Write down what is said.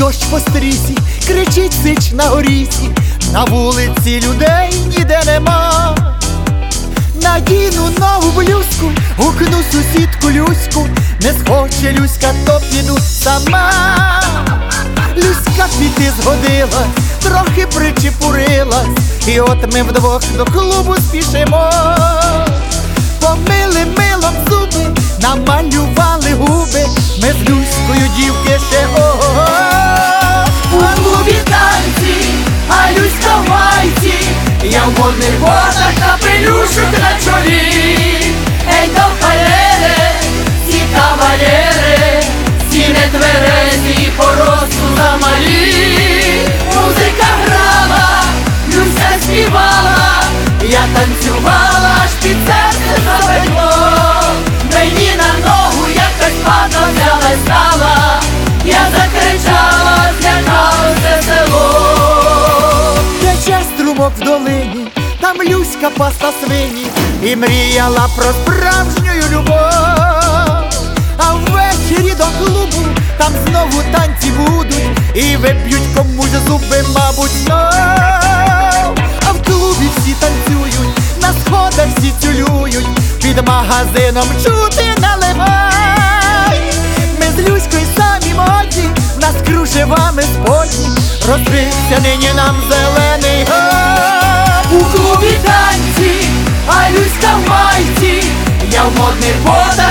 дощ по стрісі, кричить сич на горісі, на вулиці людей ніде нема. Надіну нову блюзку, гукну сусідку Люську, не схоче Люська, то піду сама. Люська піти згодилась, трохи причепурилась, і от ми вдвох до клубу спішимо. Помили милом зуби, намалювали губи, ми з Люською дівки ще ого. У клубі танці, а Люська в майці, я в модних ботах та пелюшок на чолі. Ей, то халери, ці кавалери, ці нетверезі по росту замалі. Музика грала, Люська співала, я танцювала, аж під серце запекло. Мені на ногу якась падла взяла й стала, я закричала, злякалося село. Тече струмок в долині, там Люська пасла свині і мріяла про справжню любов. А ввечері до клубу там знову танці будуть, і виб'ють комусь зуби, мабуть, знов. А в клубі всі танцюють, на сходах всі цюлюють, під магазином чути наливай. Ми з Люською самі модні, в нас кружевами сподні, розкрився нині нам зелений гай. У клубі танці, а Люська в майці, я в модних ботах